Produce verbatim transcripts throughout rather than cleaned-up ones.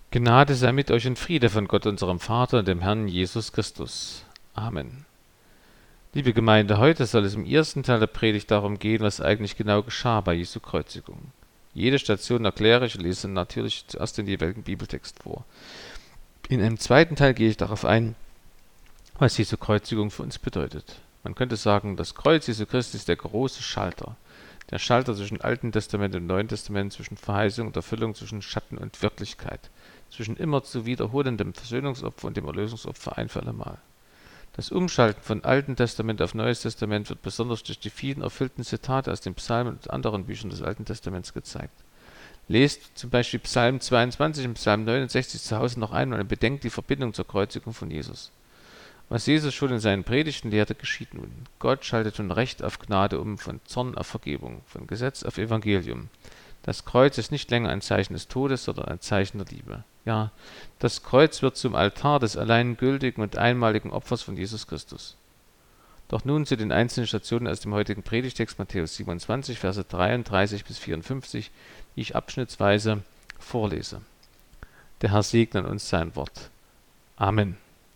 Gnade sei mit euch und Friede von Gott, unserem Vater und dem Herrn Jesus Christus. Amen. Liebe Gemeinde, heute soll es im ersten Teil der Predigt darum gehen, was eigentlich genau geschah bei Jesu Kreuzigung. Jede Station erkläre ich und lese natürlich zuerst den jeweiligen Bibeltext vor. In einem zweiten Teil gehe ich darauf ein, was Jesu Kreuzigung für uns bedeutet. Man könnte sagen, das Kreuz Jesu Christi ist der große Schalter. Der Schalter zwischen Alten Testament und Neuen Testament, zwischen Verheißung und Erfüllung, zwischen Schatten und Wirklichkeit, zwischen immer zu wiederholendem Versöhnungsopfer und dem Erlösungsopfer ein für allemal. Das Umschalten von Alten Testament auf Neues Testament wird besonders durch die vielen erfüllten Zitate aus den Psalmen und anderen Büchern des Alten Testaments gezeigt. Lest zum Beispiel Psalm zweiundzwanzig und Psalm neunundsechzig zu Hause noch einmal und bedenkt die Verbindung zur Kreuzigung von Jesus. Was Jesus schon in seinen Predigten lehrte, geschieht nun. Gott schaltet von Recht auf Gnade um, von Zorn auf Vergebung, von Gesetz auf Evangelium. Das Kreuz ist nicht länger ein Zeichen des Todes, sondern ein Zeichen der Liebe. Ja, das Kreuz wird zum Altar des allein gültigen und einmaligen Opfers von Jesus Christus. Doch nun zu den einzelnen Stationen aus dem heutigen Predigtext Matthäus siebenundzwanzig, Verse dreiunddreißig bis vierundfünfzig, die ich abschnittsweise vorlese. Der Herr segne uns sein Wort. Amen.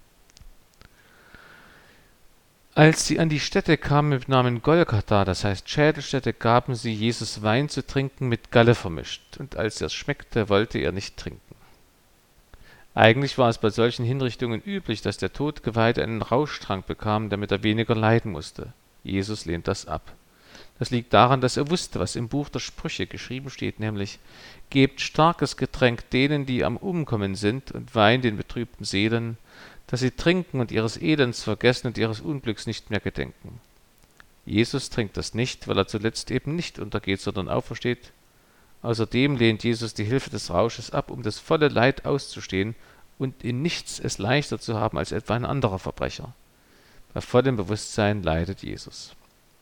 Als sie an die Stätte kamen mit Namen Golgatha, das heißt Schädelstätte, gaben sie Jesus Wein zu trinken mit Galle vermischt, und als er es schmeckte, wollte er nicht trinken. Eigentlich war es bei solchen Hinrichtungen üblich, dass der Todgeweihte einen Rauschtrank bekam, damit er weniger leiden musste. Jesus lehnt das ab. Das liegt daran, dass er wusste, was im Buch der Sprüche geschrieben steht, nämlich: Gebt starkes Getränk denen, die am Umkommen sind, und Wein den betrübten Seelen, dass sie trinken und ihres Elends vergessen und ihres Unglücks nicht mehr gedenken. Jesus trinkt das nicht, weil er zuletzt eben nicht untergeht, sondern aufersteht. Außerdem lehnt Jesus die Hilfe des Rausches ab, um das volle Leid auszustehen und in nichts es leichter zu haben als etwa ein anderer Verbrecher. Bei vollem Bewusstsein leidet Jesus.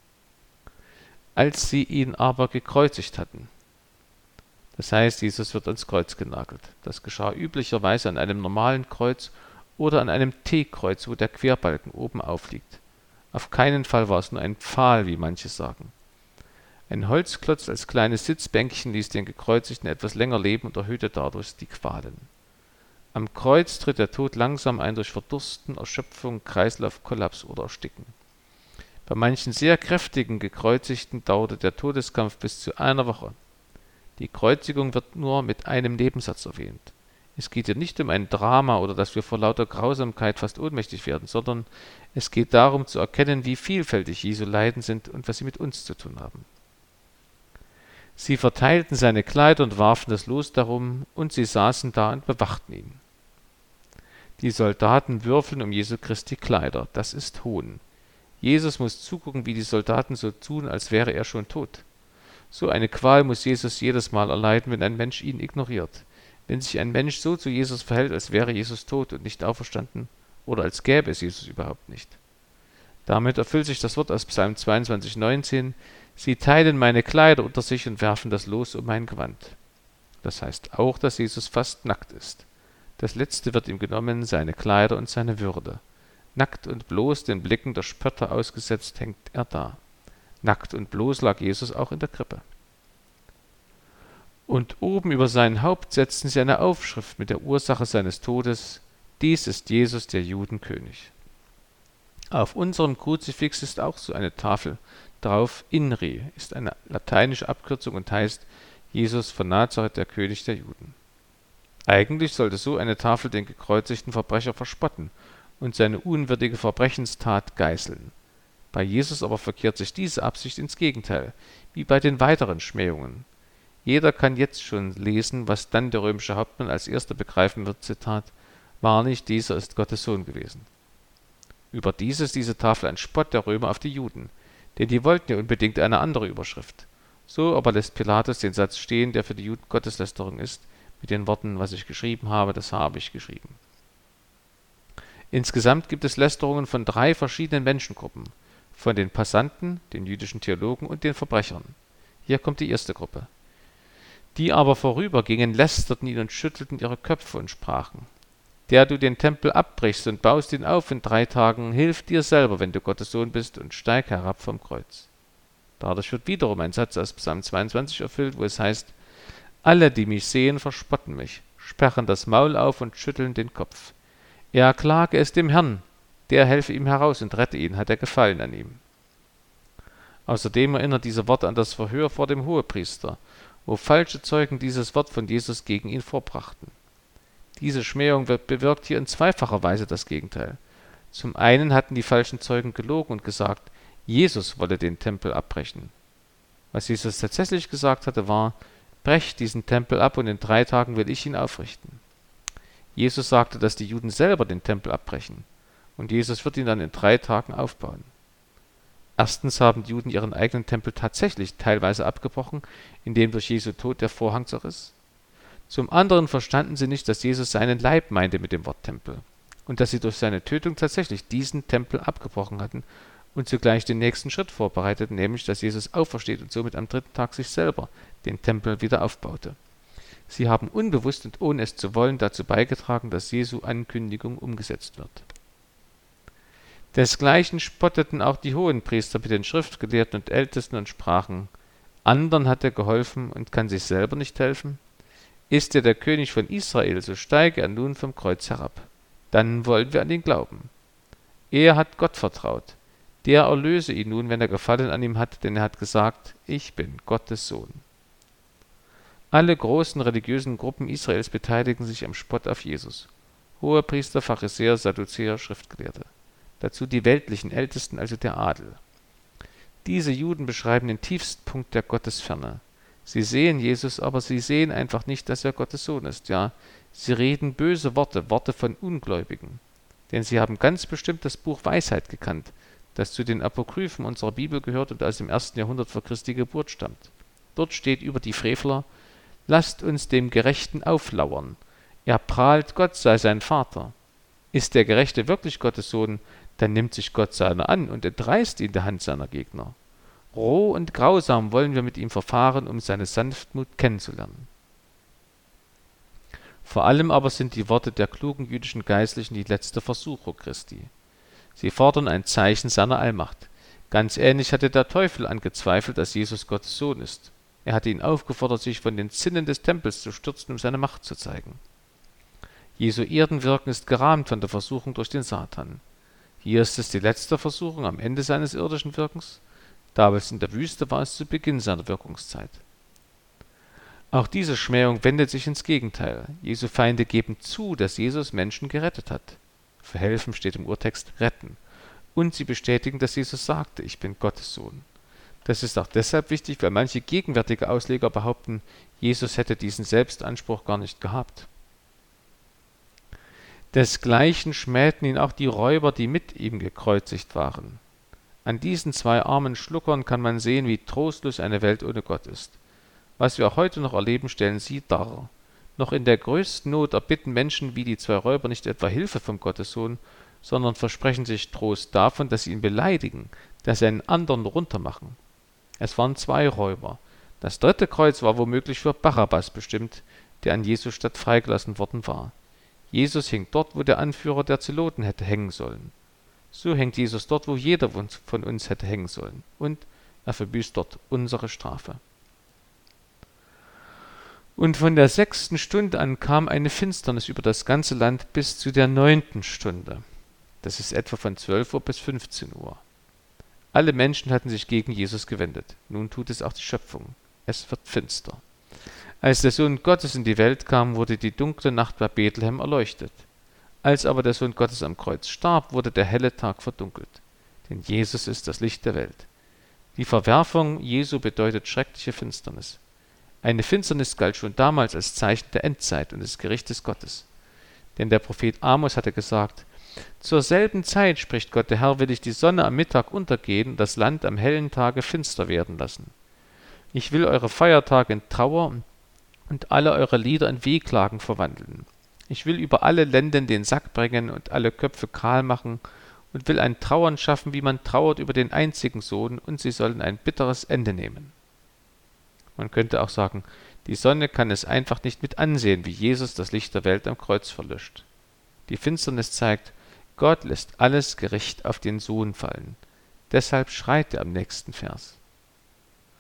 Als sie ihn aber gekreuzigt hatten, das heißt, Jesus wird ans Kreuz genagelt. Das geschah üblicherweise an einem normalen Kreuz oder an einem T-Kreuz, wo der Querbalken oben aufliegt. Auf keinen Fall war es nur ein Pfahl, wie manche sagen. Ein Holzklotz als kleines Sitzbänkchen ließ den Gekreuzigten etwas länger leben und erhöhte dadurch die Qualen. Am Kreuz tritt der Tod langsam ein durch Verdursten, Erschöpfung, Kreislaufkollaps oder Ersticken. Bei manchen sehr kräftigen Gekreuzigten dauerte der Todeskampf bis zu einer Woche. Die Kreuzigung wird nur mit einem Nebensatz erwähnt. Es geht hier nicht um ein Drama oder dass wir vor lauter Grausamkeit fast ohnmächtig werden, sondern es geht darum zu erkennen, wie vielfältig Jesu Leiden sind und was sie mit uns zu tun haben. Sie verteilten seine Kleider und warfen das Los darum, und sie saßen da und bewachten ihn. Die Soldaten würfeln um Jesu Christi Kleider. Das ist Hohn. Jesus muss zugucken, wie die Soldaten so tun, als wäre er schon tot. So eine Qual muss Jesus jedes Mal erleiden, wenn ein Mensch ihn ignoriert. Wenn sich ein Mensch so zu Jesus verhält, als wäre Jesus tot und nicht auferstanden, oder als gäbe es Jesus überhaupt nicht. Damit erfüllt sich das Wort aus Psalm zweiundzwanzig, neunzehn: Sie teilen meine Kleider unter sich und werfen das Los um mein Gewand. Das heißt auch, dass Jesus fast nackt ist. Das Letzte wird ihm genommen, seine Kleider und seine Würde. Nackt und bloß den Blicken der Spötter ausgesetzt hängt er da. Nackt und bloß lag Jesus auch in der Krippe. Und oben über sein Haupt setzten sie eine Aufschrift mit der Ursache seines Todes: Dies ist Jesus, der Judenkönig. Auf unserem Kruzifix ist auch so eine Tafel drauf. INRI ist eine lateinische Abkürzung und heißt Jesus von Nazareth, der König der Juden. Eigentlich sollte so eine Tafel den gekreuzigten Verbrecher verspotten und seine unwürdige Verbrechenstat geißeln. Bei Jesus aber verkehrt sich diese Absicht ins Gegenteil, wie bei den weiteren Schmähungen. Jeder kann jetzt schon lesen, was dann der römische Hauptmann als erster begreifen wird, Zitat: Wahrlich, dieser ist Gottes Sohn gewesen. Überdies ist diese Tafel ein Spott der Römer auf die Juden, denn die wollten ja unbedingt eine andere Überschrift. So aber lässt Pilatus den Satz stehen, der für die Juden Gotteslästerung ist, mit den Worten: Was ich geschrieben habe, das habe ich geschrieben. Insgesamt gibt es Lästerungen von drei verschiedenen Menschengruppen: von den Passanten, den jüdischen Theologen und den Verbrechern. Hier kommt die erste Gruppe. Die aber vorübergingen, lästerten ihn und schüttelten ihre Köpfe und sprachen: Der du den Tempel abbrichst und baust ihn auf in drei Tagen, hilf dir selber, wenn du Gottes Sohn bist, und steig herab vom Kreuz. Dadurch wird wiederum ein Satz aus Psalm zweiundzwanzig erfüllt, wo es heißt: Alle, die mich sehen, verspotten mich. sperren das Maul auf und schütteln den Kopf. Er klage es dem Herrn, der helfe ihm heraus und rette ihn, hat er Gefallen an ihm. Außerdem erinnert diese Worte an das Verhör vor dem Hohepriester, wo falsche Zeugen dieses Wort von Jesus gegen ihn vorbrachten. Diese Schmähung bewirkt hier in zweifacher Weise das Gegenteil. Zum einen hatten die falschen Zeugen gelogen und gesagt, Jesus wolle den Tempel abbrechen. Was Jesus tatsächlich gesagt hatte, war, brecht diesen Tempel ab und in drei Tagen will ich ihn aufrichten. Jesus sagte, dass die Juden selber den Tempel abbrechen und Jesus wird ihn dann in drei Tagen aufbauen. Erstens haben die Juden ihren eigenen Tempel tatsächlich teilweise abgebrochen, indem durch Jesu Tod der Vorhang zerriss. Zum anderen verstanden sie nicht, dass Jesus seinen Leib meinte mit dem Wort Tempel und dass sie durch seine Tötung tatsächlich diesen Tempel abgebrochen hatten und zugleich den nächsten Schritt vorbereiteten, nämlich dass Jesus aufersteht und somit am dritten Tag sich selber den Tempel wieder aufbaute. Sie haben unbewusst und ohne es zu wollen dazu beigetragen, dass Jesu Ankündigung umgesetzt wird. Desgleichen spotteten auch die Hohenpriester mit den Schriftgelehrten und Ältesten und sprachen, anderen hat er geholfen und kann sich selber nicht helfen? Ist er der König von Israel, so steige er nun vom Kreuz herab. Dann wollen wir an ihn glauben. Er hat Gott vertraut. Der erlöse ihn nun, wenn er Gefallen an ihm hat, denn er hat gesagt, ich bin Gottes Sohn. Alle großen religiösen Gruppen Israels beteiligen sich am Spott auf Jesus. Hohepriester, Pharisäer, Sadduzäer, Schriftgelehrte. Dazu die weltlichen Ältesten, also der Adel. Diese Juden beschreiben den tiefsten Punkt der Gottesferne. Sie sehen Jesus, aber sie sehen einfach nicht, dass er Gottes Sohn ist. Ja, sie reden böse Worte, Worte von Ungläubigen. Denn sie haben ganz bestimmt das Buch Weisheit gekannt, das zu den Apokryphen unserer Bibel gehört und aus dem ersten Jahrhundert vor Christi Geburt stammt. Dort steht über die Frevler, lasst uns dem Gerechten auflauern. Er prahlt, Gott sei sein Vater. Ist der Gerechte wirklich Gottes Sohn, dann nimmt sich Gott seiner an und entreißt ihn der Hand seiner Gegner. Roh und grausam wollen wir mit ihm verfahren, um seine Sanftmut kennenzulernen. Vor allem aber sind die Worte der klugen jüdischen Geistlichen die letzte Versuchung Christi. Sie fordern ein Zeichen seiner Allmacht. Ganz ähnlich hatte der Teufel angezweifelt, dass Jesus Gottes Sohn ist. Er hatte ihn aufgefordert, sich von den Zinnen des Tempels zu stürzen, um seine Macht zu zeigen. Jesu Erdenwirken ist gerahmt von der Versuchung durch den Satan. Hier ist es die letzte Versuchung am Ende seines irdischen Wirkens. Damals in der Wüste war es zu Beginn seiner Wirkungszeit. Auch diese Schmähung wendet sich ins Gegenteil. Jesu Feinde geben zu, dass Jesus Menschen gerettet hat. Verhelfen steht im Urtext retten. Und sie bestätigen, dass Jesus sagte, ich bin Gottes Sohn. Das ist auch deshalb wichtig, weil manche gegenwärtige Ausleger behaupten, Jesus hätte diesen Selbstanspruch gar nicht gehabt. Desgleichen schmähten ihn auch die Räuber, die mit ihm gekreuzigt waren. An diesen zwei armen Schluckern kann man sehen, wie trostlos eine Welt ohne Gott ist. Was wir auch heute noch erleben, stellen sie dar. Noch in der größten Not erbitten Menschen wie die zwei Räuber nicht etwa Hilfe vom Gottessohn, sondern versprechen sich Trost davon, dass sie ihn beleidigen, dass sie einen anderen runtermachen. Es waren zwei Räuber. Das dritte Kreuz war womöglich für Barabbas bestimmt, der an Jesu Statt freigelassen worden war. Jesus hing dort, wo der Anführer der Zeloten hätte hängen sollen. So hängt Jesus dort, wo jeder von uns hätte hängen sollen. Und er verbüßt dort unsere Strafe. Und von der sechsten Stunde an kam eine Finsternis über das ganze Land bis zu der neunten Stunde. Das ist etwa von zwölf Uhr bis fünfzehn Uhr. Alle Menschen hatten sich gegen Jesus gewendet. Nun tut es auch die Schöpfung. Es wird finster. Als der Sohn Gottes in die Welt kam, wurde die dunkle Nacht bei Bethlehem erleuchtet. Als aber der Sohn Gottes am Kreuz starb, wurde der helle Tag verdunkelt. Denn Jesus ist das Licht der Welt. Die Verwerfung Jesu bedeutet schreckliche Finsternis. Eine Finsternis galt schon damals als Zeichen der Endzeit und des Gerichtes Gottes. Denn der Prophet Amos hatte gesagt, zur selben Zeit, spricht Gott der Herr, will ich die Sonne am Mittag untergehen und das Land am hellen Tage finster werden lassen. Ich will eure Feiertage in Trauer und alle eure Lieder in Wehklagen verwandeln. Ich will über alle Lenden den Sack bringen und alle Köpfe kahl machen und will ein Trauern schaffen, wie man trauert über den einzigen Sohn, und sie sollen ein bitteres Ende nehmen. Man könnte auch sagen, die Sonne kann es einfach nicht mit ansehen, wie Jesus das Licht der Welt am Kreuz verlöscht. Die Finsternis zeigt, Gott lässt alles Gericht auf den Sohn fallen. Deshalb schreit er am nächsten Vers.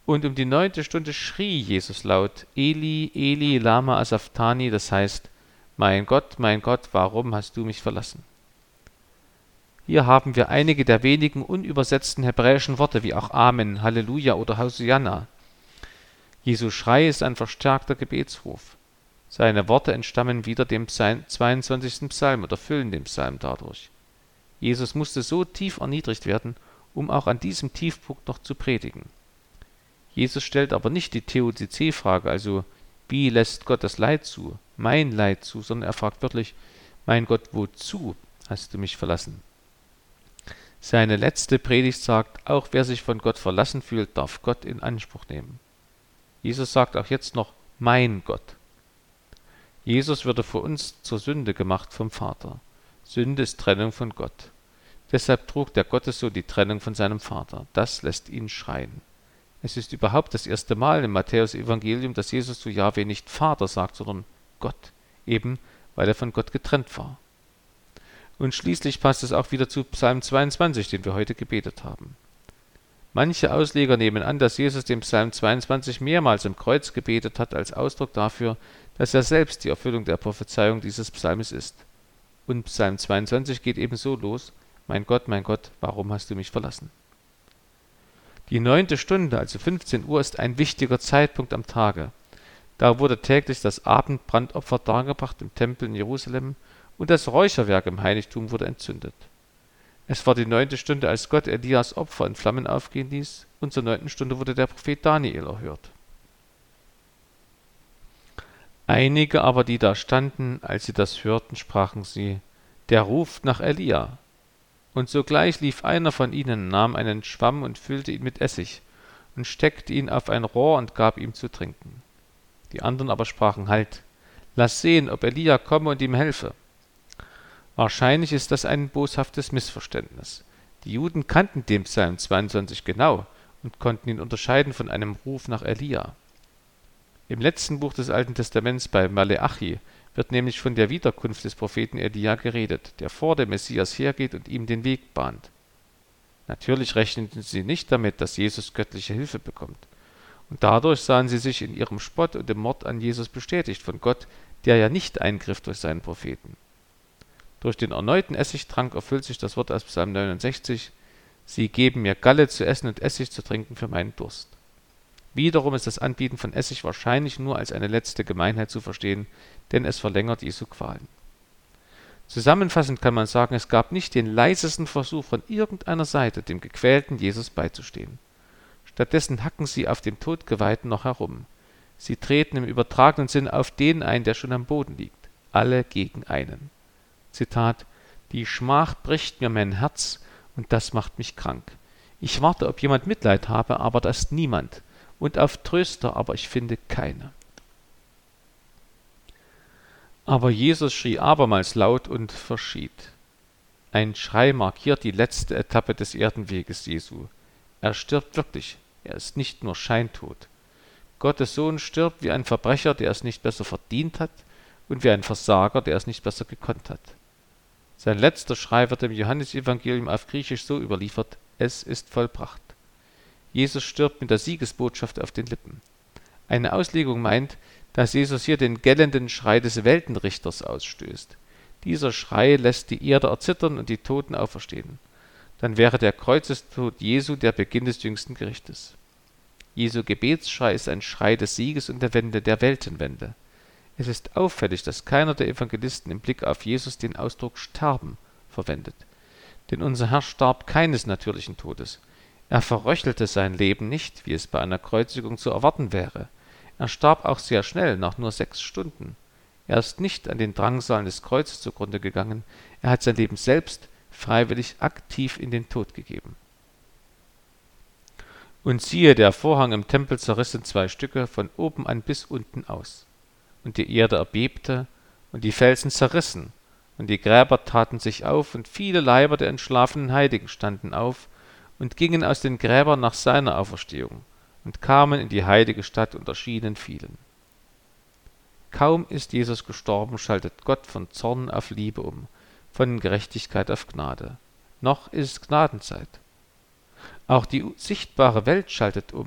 Und um die neunte Stunde schrie Jesus laut, Eli, Eli, lama asabthani, das heißt, mein Gott, mein Gott, warum hast du mich verlassen? Hier haben wir einige der wenigen unübersetzten hebräischen Worte, wie auch Amen, Halleluja oder Hosianna. Jesu Schrei ist ein verstärkter Gebetsruf. Seine Worte entstammen wieder dem zweiundzwanzigsten Psalm oder füllen den Psalm dadurch. Jesus musste so tief erniedrigt werden, um auch an diesem Tiefpunkt noch zu predigen. Jesus stellt aber nicht die Theodizee-Frage, also wie lässt Gott das Leid zu, mein Leid zu, sondern er fragt wörtlich, mein Gott, wozu hast du mich verlassen? Seine letzte Predigt sagt, auch wer sich von Gott verlassen fühlt, darf Gott in Anspruch nehmen. Jesus sagt auch jetzt noch, mein Gott. Jesus würde für uns zur Sünde gemacht vom Vater. Sünde ist Trennung von Gott. Deshalb trug der Gottessohn die Trennung von seinem Vater. Das lässt ihn schreien. Es ist überhaupt das erste Mal im Matthäus-Evangelium, dass Jesus zu Jahwe nicht Vater sagt, sondern Gott, eben weil er von Gott getrennt war. Und schließlich passt es auch wieder zu Psalm zweiundzwanzig, den wir heute gebetet haben. Manche Ausleger nehmen an, dass Jesus den Psalm zweiundzwanzig mehrmals im Kreuz gebetet hat, als Ausdruck dafür, dass er selbst die Erfüllung der Prophezeiung dieses Psalmes ist. Und Psalm zweiundzwanzig geht eben so los, mein Gott, mein Gott, warum hast du mich verlassen? Die neunte Stunde, also fünfzehn Uhr, ist ein wichtiger Zeitpunkt am Tage. Da wurde täglich das Abendbrandopfer dargebracht im Tempel in Jerusalem und das Räucherwerk im Heiligtum wurde entzündet. Es war die neunte Stunde, als Gott Elias Opfer in Flammen aufgehen ließ, und zur neunten Stunde wurde der Prophet Daniel erhört. Einige aber, die da standen, als sie das hörten, sprachen sie, der ruft nach Elia. Und sogleich lief einer von ihnen, nahm einen Schwamm und füllte ihn mit Essig und steckte ihn auf ein Rohr und gab ihm zu trinken. Die anderen aber sprachen, halt, lass sehen, ob Elia komme und ihm helfe. Wahrscheinlich ist das ein boshaftes Missverständnis. Die Juden kannten den Psalm zweiundzwanzig genau und konnten ihn unterscheiden von einem Ruf nach Elia. Im letzten Buch des Alten Testaments bei Maleachi wird nämlich von der Wiederkunft des Propheten Elia geredet, der vor dem Messias hergeht und ihm den Weg bahnt. Natürlich rechneten sie nicht damit, dass Jesus göttliche Hilfe bekommt. Und dadurch sahen sie sich in ihrem Spott und dem Mord an Jesus bestätigt von Gott, der ja nicht eingriff durch seinen Propheten. Durch den erneuten Essigtrank erfüllt sich das Wort aus Psalm neunundsechzig, sie geben mir Galle zu essen und Essig zu trinken für meinen Durst. Wiederum ist das Anbieten von Essig wahrscheinlich nur als eine letzte Gemeinheit zu verstehen, denn es verlängert Jesu Qualen. Zusammenfassend kann man sagen, es gab nicht den leisesten Versuch von irgendeiner Seite, dem gequälten Jesus beizustehen. Stattdessen hacken sie auf dem Todgeweihten noch herum. Sie treten im übertragenen Sinn auf den ein, der schon am Boden liegt. Alle gegen einen. Zitat, die Schmach bricht mir mein Herz und das macht mich krank. Ich warte, ob jemand Mitleid habe, aber da ist niemand. Und auf Tröster, aber ich finde keine. Aber Jesus schrie abermals laut und verschied. Ein Schrei markiert die letzte Etappe des Erdenweges Jesu. Er stirbt wirklich, er ist nicht nur scheintot. Gottes Sohn stirbt wie ein Verbrecher, der es nicht besser verdient hat, und wie ein Versager, der es nicht besser gekonnt hat. Sein letzter Schrei wird im Johannesevangelium auf Griechisch so überliefert, es ist vollbracht. Jesus stirbt mit der Siegesbotschaft auf den Lippen. Eine Auslegung meint, dass Jesus hier den gellenden Schrei des Weltenrichters ausstößt. Dieser Schrei lässt die Erde erzittern und die Toten auferstehen. Dann wäre der Kreuzestod Jesu der Beginn des jüngsten Gerichtes. Jesu Gebetsschrei ist ein Schrei des Sieges und der Wende, der Weltenwende. Es ist auffällig, dass keiner der Evangelisten im Blick auf Jesus den Ausdruck sterben verwendet. Denn unser Herr starb keines natürlichen Todes. Er verröchelte sein Leben nicht, wie es bei einer Kreuzigung zu erwarten wäre. Er starb auch sehr schnell, nach nur sechs Stunden. Er ist nicht an den Drangsalen des Kreuzes zugrunde gegangen. Er hat sein Leben selbst freiwillig aktiv in den Tod gegeben. Und siehe, der Vorhang im Tempel zerriss in zwei Stücke, von oben an bis unten aus. Und die Erde erbebte, und die Felsen zerrissen, und die Gräber taten sich auf, und viele Leiber der entschlafenen Heiligen standen auf und gingen aus den Gräbern nach seiner Auferstehung und kamen in die heilige Stadt und erschienen vielen. Kaum ist Jesus gestorben, schaltet Gott von Zorn auf Liebe um, von Gerechtigkeit auf Gnade. Noch ist Gnadenzeit. Auch die sichtbare Welt schaltet um.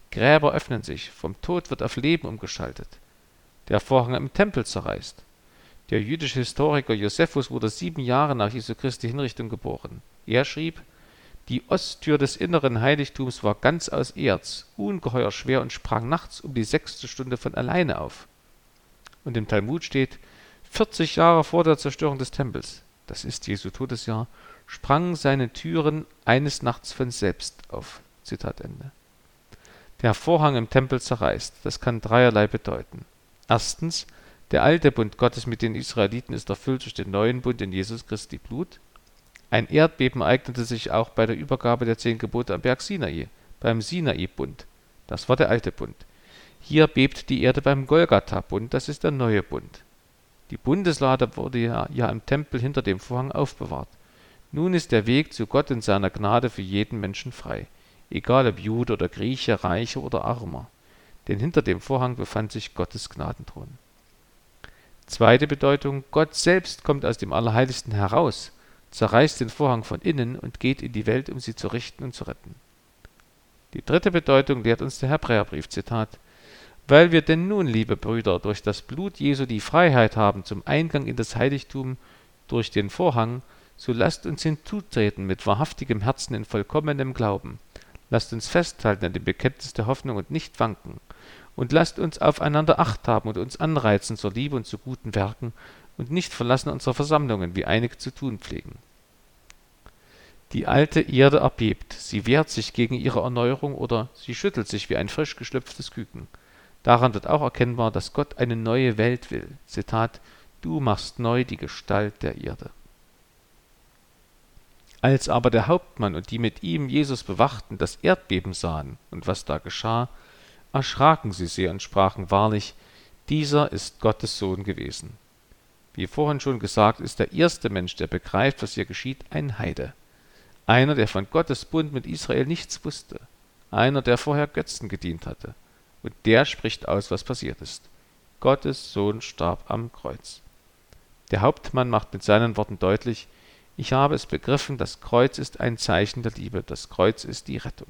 Gräber öffnen sich, vom Tod wird auf Leben umgeschaltet. Der Vorhang im Tempel zerreißt. Der jüdische Historiker Josephus wurde sieben Jahre nach Jesu Christi Hinrichtung geboren. Er schrieb: Die Osttür des inneren Heiligtums war ganz aus Erz, ungeheuer schwer und sprang nachts um die sechste Stunde von alleine auf. Und im Talmud steht: vierzig Jahre vor der Zerstörung des Tempels, das ist Jesu Todesjahr, sprangen seine Türen eines Nachts von selbst auf. Zitat Ende. Der Vorhang im Tempel zerreißt. Das kann dreierlei bedeuten. Erstens, der alte Bund Gottes mit den Israeliten ist erfüllt durch den neuen Bund in Jesus Christi Blut. Ein Erdbeben ereignete sich auch bei der Übergabe der zehn Gebote am Berg Sinai, beim Sinai-Bund. Das war der alte Bund. Hier bebt die Erde beim Golgatha-Bund, das ist der neue Bund. Die Bundeslade wurde ja, ja im Tempel hinter dem Vorhang aufbewahrt. Nun ist der Weg zu Gott in seiner Gnade für jeden Menschen frei, egal ob Jude oder Grieche, Reicher oder Armer. Denn hinter dem Vorhang befand sich Gottes Gnadenthron. Zweite Bedeutung: Gott selbst kommt aus dem Allerheiligsten heraus, zerreißt den Vorhang von innen und geht in die Welt, um sie zu richten und zu retten. Die dritte Bedeutung lehrt uns der Hebräerbrief, Zitat: Weil wir denn nun, liebe Brüder, durch das Blut Jesu die Freiheit haben zum Eingang in das Heiligtum durch den Vorhang, so lasst uns hinzutreten mit wahrhaftigem Herzen in vollkommenem Glauben. Lasst uns festhalten an dem Bekenntnis der Hoffnung und nicht wanken. Und lasst uns aufeinander Acht haben und uns anreizen zur Liebe und zu guten Werken und nicht verlassen unserer Versammlungen, wie einige zu tun pflegen. Die alte Erde erbebt, sie wehrt sich gegen ihre Erneuerung oder sie schüttelt sich wie ein frisch geschlüpftes Küken. Daran wird auch erkennbar, dass Gott eine neue Welt will. Zitat: Du machst neu die Gestalt der Erde. Als aber der Hauptmann und die mit ihm Jesus bewachten das Erdbeben sahen und was da geschah, erschraken sie sehr und sprachen wahrlich: Dieser ist Gottes Sohn gewesen. Wie vorhin schon gesagt, ist der erste Mensch, der begreift, was hier geschieht, ein Heide. Einer, der von Gottes Bund mit Israel nichts wusste. Einer, der vorher Götzen gedient hatte. Und der spricht aus, was passiert ist. Gottes Sohn starb am Kreuz. Der Hauptmann macht mit seinen Worten deutlich: Ich habe es begriffen, das Kreuz ist ein Zeichen der Liebe, das Kreuz ist die Rettung.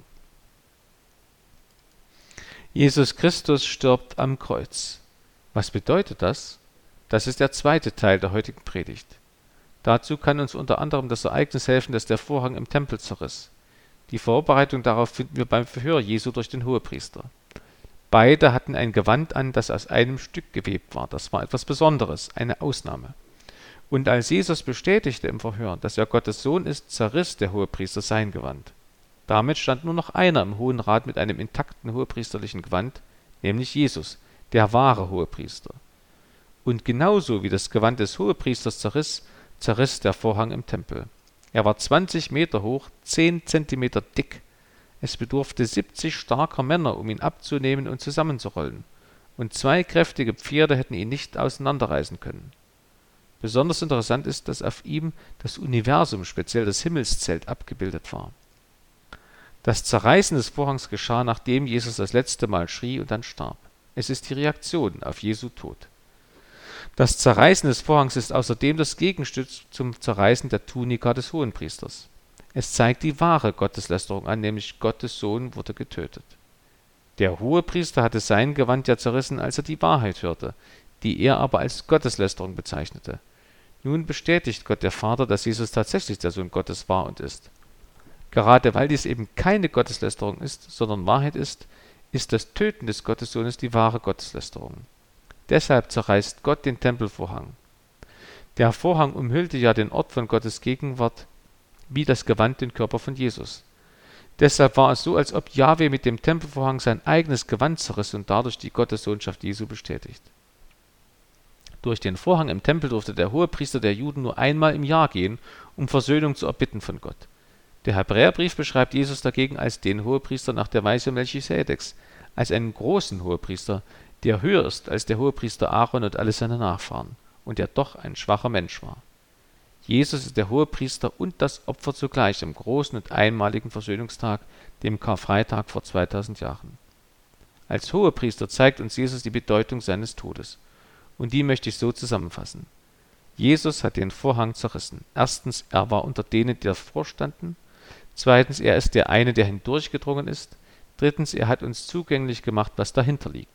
Jesus Christus stirbt am Kreuz. Was bedeutet das? Das ist der zweite Teil der heutigen Predigt. Dazu kann uns unter anderem das Ereignis helfen, dass der Vorhang im Tempel zerriss. Die Vorbereitung darauf finden wir beim Verhör Jesu durch den Hohepriester. Beide hatten ein Gewand an, das aus einem Stück gewebt war. Das war etwas Besonderes, eine Ausnahme. Und als Jesus bestätigte im Verhör, dass er Gottes Sohn ist, zerriss der Hohepriester sein Gewand. Damit stand nur noch einer im Hohen Rat mit einem intakten hohepriesterlichen Gewand, nämlich Jesus, der wahre Hohepriester. Und genauso wie das Gewand des Hohepriesters zerriss, zerriss der Vorhang im Tempel. Er war zwanzig Meter hoch, zehn Zentimeter dick. Es bedurfte siebzig starker Männer, um ihn abzunehmen und zusammenzurollen. Und zwei kräftige Pferde hätten ihn nicht auseinanderreißen können. Besonders interessant ist, dass auf ihm das Universum, speziell das Himmelszelt, abgebildet war. Das Zerreißen des Vorhangs geschah, nachdem Jesus das letzte Mal schrie und dann starb. Es ist die Reaktion auf Jesu Tod. Das Zerreißen des Vorhangs ist außerdem das Gegenstück zum Zerreißen der Tunika des Hohenpriesters. Es zeigt die wahre Gotteslästerung an, nämlich Gottes Sohn wurde getötet. Der Hohepriester hatte sein Gewand ja zerrissen, als er die Wahrheit hörte, die er aber als Gotteslästerung bezeichnete. Nun bestätigt Gott der Vater, dass Jesus tatsächlich der Sohn Gottes war und ist. Gerade weil dies eben keine Gotteslästerung ist, sondern Wahrheit ist, ist das Töten des Gottessohnes die wahre Gotteslästerung. Deshalb zerreißt Gott den Tempelvorhang. Der Vorhang umhüllte ja den Ort von Gottes Gegenwart, wie das Gewand den Körper von Jesus. Deshalb war es so, als ob Jahwe mit dem Tempelvorhang sein eigenes Gewand zerriss und dadurch die Gottessohnschaft Jesu bestätigt. Durch den Vorhang im Tempel durfte der Hohepriester der Juden nur einmal im Jahr gehen, um Versöhnung zu erbitten von Gott. Der Hebräerbrief beschreibt Jesus dagegen als den Hohepriester nach der Weise Melchisedeks, als einen großen Hohepriester, der höher ist als der Hohepriester Aaron und alle seine Nachfahren, und der doch ein schwacher Mensch war. Jesus ist der Hohepriester und das Opfer zugleich am großen und einmaligen Versöhnungstag, dem Karfreitag vor zweitausend Jahren. Als Hohepriester zeigt uns Jesus die Bedeutung seines Todes. Und die möchte ich so zusammenfassen. Jesus hat den Vorhang zerrissen. Erstens, er war unter denen, die davor standen. Zweitens, er ist der eine, der hindurchgedrungen ist. Drittens, er hat uns zugänglich gemacht, was dahinter liegt.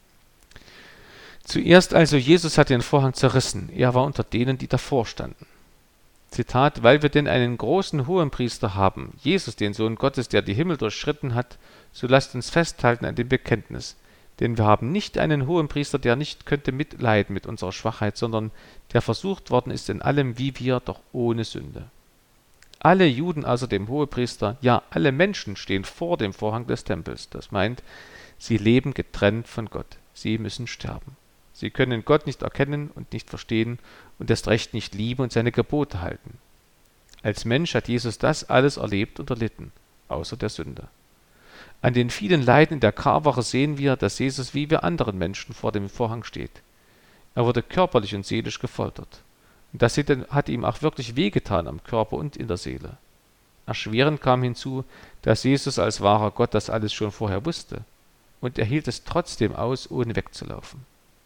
Zuerst also, Jesus hat den Vorhang zerrissen. Er war unter denen, die davor standen. Zitat, weil wir denn einen großen Hohenpriester haben, Jesus, den Sohn Gottes, der die Himmel durchschritten hat, so lasst uns festhalten an dem Bekenntnis. Denn wir haben nicht einen Hohenpriester, der nicht könnte mitleiden mit unserer Schwachheit, sondern der versucht worden ist in allem wie wir, doch ohne Sünde. Alle Juden außer dem Hohepriester, ja alle Menschen stehen vor dem Vorhang des Tempels. Das meint, sie leben getrennt von Gott. Sie müssen sterben. Sie können Gott nicht erkennen und nicht verstehen und erst recht nicht lieben und seine Gebote halten. Als Mensch hat Jesus das alles erlebt und erlitten, außer der Sünde. An den vielen Leiden in der Karwoche sehen wir, dass Jesus wie wir anderen Menschen vor dem Vorhang steht. Er wurde körperlich und seelisch gefoltert. Und das hat ihm auch wirklich wehgetan am Körper und in der Seele. Erschwerend kam hinzu, dass Jesus als wahrer Gott das alles schon vorher wusste. Und er hielt es trotzdem aus, ohne wegzulaufen.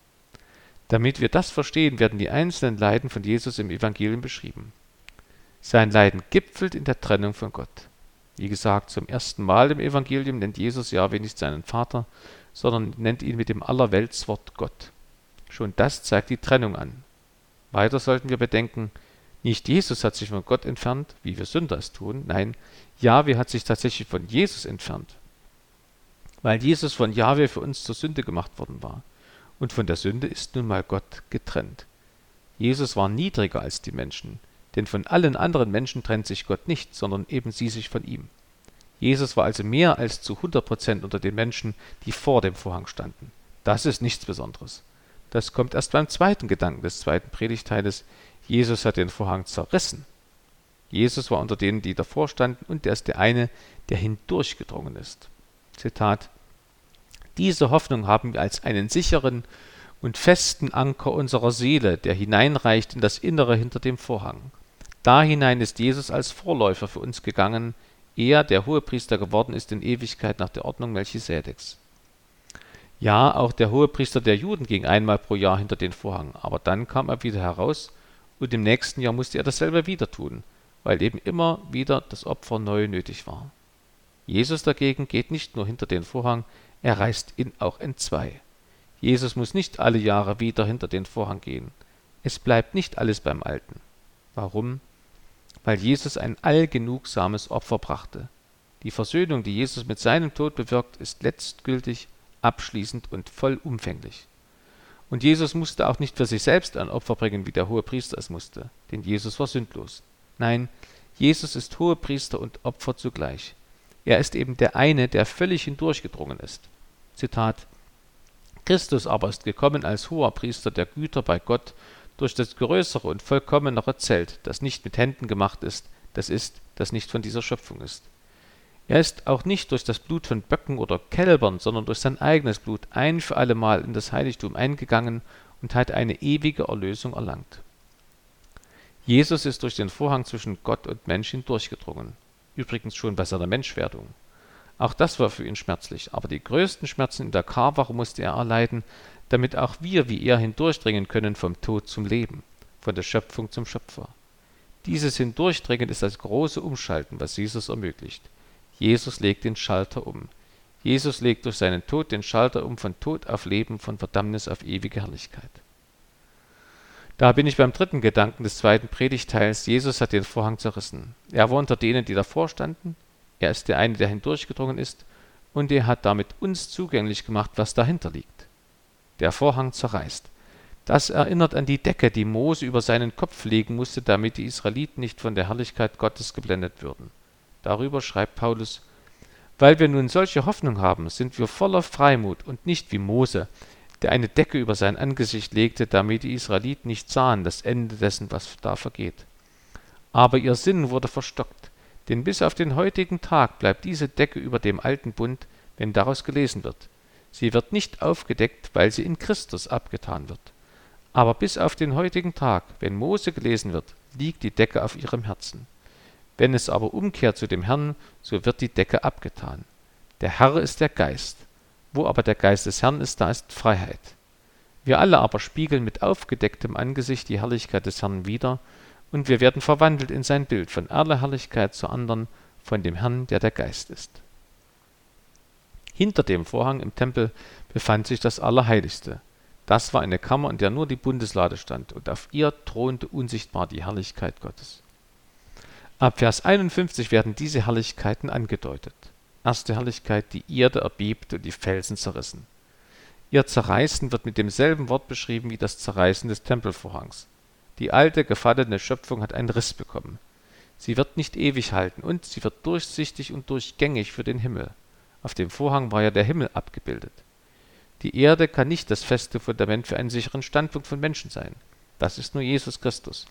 Damit wir das verstehen, werden die einzelnen Leiden von Jesus im Evangelium beschrieben. Sein Leiden gipfelt in der Trennung von Gott. Wie gesagt, zum ersten Mal im Evangelium nennt Jesus Jahwe nicht seinen Vater, sondern nennt ihn mit dem Allerweltswort Gott. Schon das zeigt die Trennung an. Weiter sollten wir bedenken, nicht Jesus hat sich von Gott entfernt, wie wir Sünder es tun, nein, Jahwe hat sich tatsächlich von Jesus entfernt, weil Jesus von Jahwe für uns zur Sünde gemacht worden war. Und von der Sünde ist nun mal Gott getrennt. Jesus war niedriger als die Menschen, denn von allen anderen Menschen trennt sich Gott nicht, sondern eben sie sich von ihm. Jesus war also mehr als zu hundert Prozent unter den Menschen, die vor dem Vorhang standen. Das ist nichts Besonderes. Das kommt erst beim zweiten Gedanken des zweiten Predigteiles. Jesus hat den Vorhang zerrissen. Jesus war unter denen, die davor standen, und er ist der eine, der hindurchgedrungen ist. Zitat: Diese Hoffnung haben wir als einen sicheren und festen Anker unserer Seele, der hineinreicht in das Innere hinter dem Vorhang. Da hinein ist Jesus als Vorläufer für uns gegangen, er, der Hohepriester geworden ist in Ewigkeit nach der Ordnung Melchisedeks. Ja, auch der Hohepriester der Juden ging einmal pro Jahr hinter den Vorhang, aber dann kam er wieder heraus und im nächsten Jahr musste er dasselbe wieder tun, weil eben immer wieder das Opfer neu nötig war. Jesus dagegen geht nicht nur hinter den Vorhang, er reißt ihn auch entzwei. Jesus muss nicht alle Jahre wieder hinter den Vorhang gehen. Es bleibt nicht alles beim Alten. Warum? Weil Jesus ein allgenugsames Opfer brachte. Die Versöhnung, die Jesus mit seinem Tod bewirkt, ist letztgültig, abschließend und vollumfänglich. Und Jesus musste auch nicht für sich selbst ein Opfer bringen, wie der Hohepriester es musste, denn Jesus war sündlos. Nein, Jesus ist Hohepriester und Opfer zugleich. Er ist eben der eine, der völlig hindurchgedrungen ist. Zitat: Christus aber ist gekommen als Hoherpriester der Güter bei Gott durch das größere und vollkommenere Zelt, das nicht mit Händen gemacht ist, das ist, das nicht von dieser Schöpfung ist. Er ist auch nicht durch das Blut von Böcken oder Kälbern, sondern durch sein eigenes Blut ein für allemal in das Heiligtum eingegangen und hat eine ewige Erlösung erlangt. Jesus ist durch den Vorhang zwischen Gott und Mensch hindurchgedrungen, übrigens schon bei seiner Menschwerdung. Auch das war für ihn schmerzlich, aber die größten Schmerzen in der Karwoche musste er erleiden, damit auch wir wie er hindurchdringen können vom Tod zum Leben, von der Schöpfung zum Schöpfer. Dieses Hindurchdringen ist das große Umschalten, was Jesus ermöglicht. Jesus legt den Schalter um. Jesus legt durch seinen Tod den Schalter um von Tod auf Leben, von Verdammnis auf ewige Herrlichkeit. Da bin ich beim dritten Gedanken des zweiten Predigteils. Jesus hat den Vorhang zerrissen. Er war unter denen, die davor standen. Er ist der eine, der hindurchgedrungen ist. Und er hat damit uns zugänglich gemacht, was dahinter liegt. Der Vorhang zerreißt. Das erinnert an die Decke, die Mose über seinen Kopf legen musste, damit die Israeliten nicht von der Herrlichkeit Gottes geblendet würden. Darüber schreibt Paulus: Weil wir nun solche Hoffnung haben, sind wir voller Freimut und nicht wie Mose, der eine Decke über sein Angesicht legte, damit die Israeliten nicht sahen das Ende dessen, was da vergeht. Aber ihr Sinn wurde verstockt, denn bis auf den heutigen Tag bleibt diese Decke über dem alten Bund, wenn daraus gelesen wird. Sie wird nicht aufgedeckt, weil sie in Christus abgetan wird. Aber bis auf den heutigen Tag, wenn Mose gelesen wird, liegt die Decke auf ihrem Herzen. Wenn es aber umkehrt zu dem Herrn, so wird die Decke abgetan. Der Herr ist der Geist. Wo aber der Geist des Herrn ist, da ist Freiheit. Wir alle aber spiegeln mit aufgedecktem Angesicht die Herrlichkeit des Herrn wider, und wir werden verwandelt in sein Bild, von einer Herrlichkeit zur anderen, von dem Herrn, der der Geist ist. Hinter dem Vorhang im Tempel befand sich das Allerheiligste. Das war eine Kammer, in der nur die Bundeslade stand, und auf ihr thronte unsichtbar die Herrlichkeit Gottes. Ab Vers einundfünfzig werden diese Herrlichkeiten angedeutet. Erste Herrlichkeit: die Erde erbebte und die Felsen zerrissen. Ihr Zerreißen wird mit demselben Wort beschrieben wie das Zerreißen des Tempelvorhangs. Die alte, gefallene Schöpfung hat einen Riss bekommen. Sie wird nicht ewig halten und sie wird durchsichtig und durchgängig für den Himmel. Auf dem Vorhang war ja der Himmel abgebildet. Die Erde kann nicht das feste Fundament für einen sicheren Standpunkt von Menschen sein. Das ist nur Jesus Christus.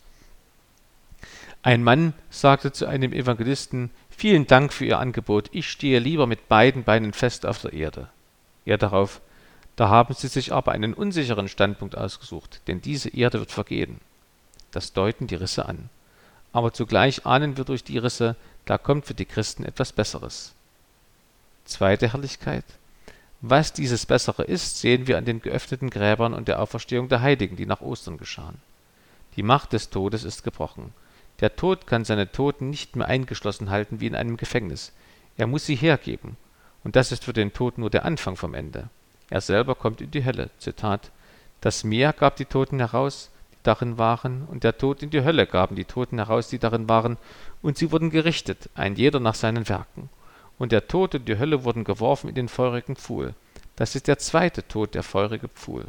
Ein Mann sagte zu einem Evangelisten: Vielen Dank für Ihr Angebot, ich stehe lieber mit beiden Beinen fest auf der Erde. Er darauf: Da haben Sie sich aber einen unsicheren Standpunkt ausgesucht, denn diese Erde wird vergehen. Das deuten die Risse an. Aber zugleich ahnen wir durch die Risse, da kommt für die Christen etwas Besseres. Zweite Herrlichkeit: Was dieses Bessere ist, sehen wir an den geöffneten Gräbern und der Auferstehung der Heiligen, die nach Ostern geschahen. Die Macht des Todes ist gebrochen. Der Tod kann seine Toten nicht mehr eingeschlossen halten wie in einem Gefängnis. Er muss sie hergeben. Und das ist für den Tod nur der Anfang vom Ende. Er selber kommt in die Hölle. Zitat: Das Meer gab die Toten heraus, die darin waren, und der Tod in die Hölle gaben die Toten heraus, die darin waren, und sie wurden gerichtet, ein jeder nach seinen Werken. Und der Tod und die Hölle wurden geworfen in den feurigen Pfuhl. Das ist der zweite Tod, der feurige Pfuhl.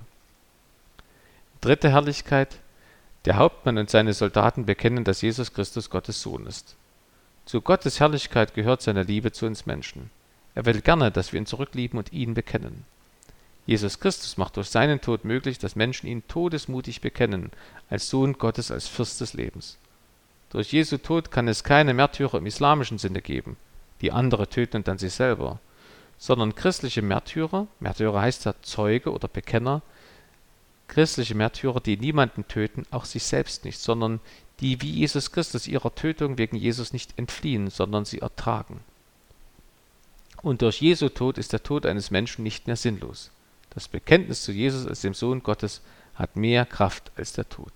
Dritte Herrlichkeit: Der Hauptmann und seine Soldaten bekennen, dass Jesus Christus Gottes Sohn ist. Zu Gottes Herrlichkeit gehört seine Liebe zu uns Menschen. Er will gerne, dass wir ihn zurücklieben und ihn bekennen. Jesus Christus macht durch seinen Tod möglich, dass Menschen ihn todesmutig bekennen, als Sohn Gottes, als Fürst des Lebens. Durch Jesu Tod kann es keine Märtyrer im islamischen Sinne geben, die andere töten und dann sich selber, sondern christliche Märtyrer, Märtyrer heißt ja Zeuge oder Bekenner, christliche Märtyrer, die niemanden töten, auch sich selbst nicht, sondern die wie Jesus Christus ihrer Tötung wegen Jesus nicht entfliehen, sondern sie ertragen. Und durch Jesu Tod ist der Tod eines Menschen nicht mehr sinnlos. Das Bekenntnis zu Jesus als dem Sohn Gottes hat mehr Kraft als der Tod.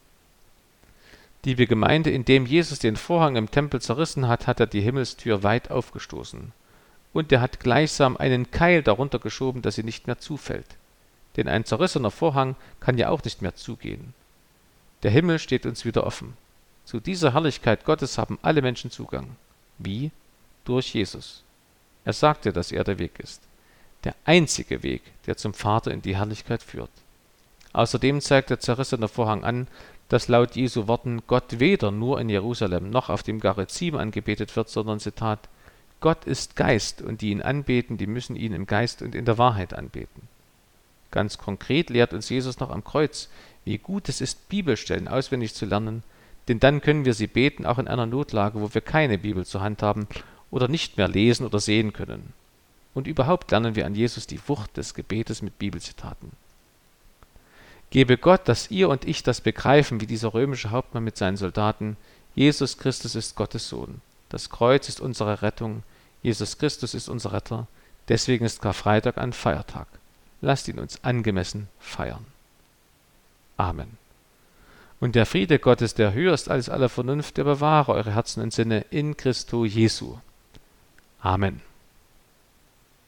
Liebe Gemeinde, indem Jesus den Vorhang im Tempel zerrissen hat, hat er die Himmelstür weit aufgestoßen. Und er hat gleichsam einen Keil darunter geschoben, dass sie nicht mehr zufällt. Denn ein zerrissener Vorhang kann ja auch nicht mehr zugehen. Der Himmel steht uns wieder offen. Zu dieser Herrlichkeit Gottes haben alle Menschen Zugang. Wie? Durch Jesus. Er sagte, dass er der Weg ist. Der einzige Weg, der zum Vater in die Herrlichkeit führt. Außerdem zeigt der zerrissene Vorhang an, dass laut Jesu Worten Gott weder nur in Jerusalem noch auf dem Garizim angebetet wird, sondern Zitat: Gott ist Geist und die ihn anbeten, die müssen ihn im Geist und in der Wahrheit anbeten. Ganz konkret lehrt uns Jesus noch am Kreuz, wie gut es ist, Bibelstellen auswendig zu lernen, denn dann können wir sie beten, auch in einer Notlage, wo wir keine Bibel zur Hand haben oder nicht mehr lesen oder sehen können. Und überhaupt lernen wir an Jesus die Wucht des Gebetes mit Bibelzitaten. Gebe Gott, dass ihr und ich das begreifen, wie dieser römische Hauptmann mit seinen Soldaten: Jesus Christus ist Gottes Sohn. Das Kreuz ist unsere Rettung. Jesus Christus ist unser Retter. Deswegen ist Karfreitag ein Feiertag. Lasst ihn uns angemessen feiern. Amen. Und der Friede Gottes, der höher ist als alle Vernunft, der bewahre eure Herzen und Sinne in Christo Jesu. Amen.